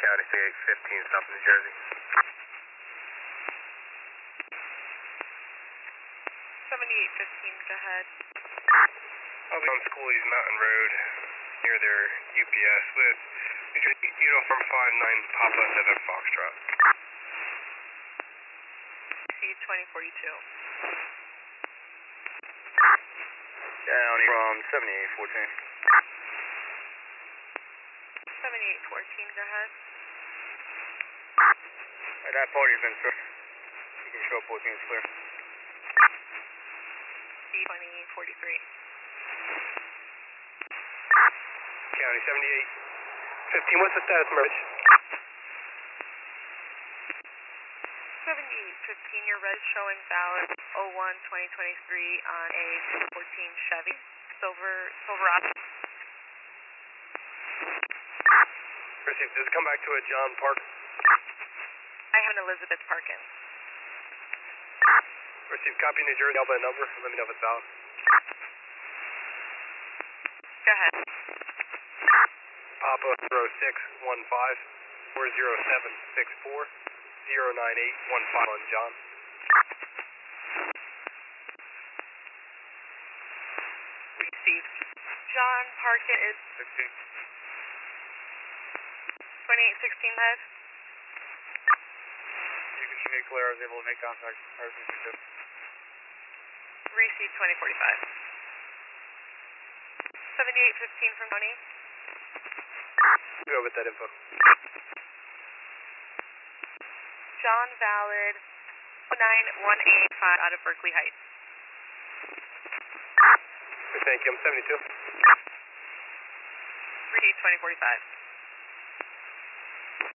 County 3815, South New Jersey. 7815, go ahead. I'll be on Schoolies Mountain Road near their UPS with uniform 59 Papa 7 Foxtrot. C2042. County from 7814. 7814, go ahead. That party's been served. You can show up 14 is clear. C2043. County 7815, what's the status, Merge? 7815, your red showing valid 01-2023 on a 14 Chevy Silverado. Received. Does it come back to a John Park? I have an Elizabeth Parkin. Received. Copy New Jersey. Alba number. Let me know if it's valid. Go ahead. Papa 0615 40764 09815 on John. Received. John Parkin is 2816 head. You can make clear. I was able to make contact. Received 2045. 7815 from Tony. Go with that info. John valid 9185 out of Berkeley Heights. Thank you. I'm 72. Received 2045.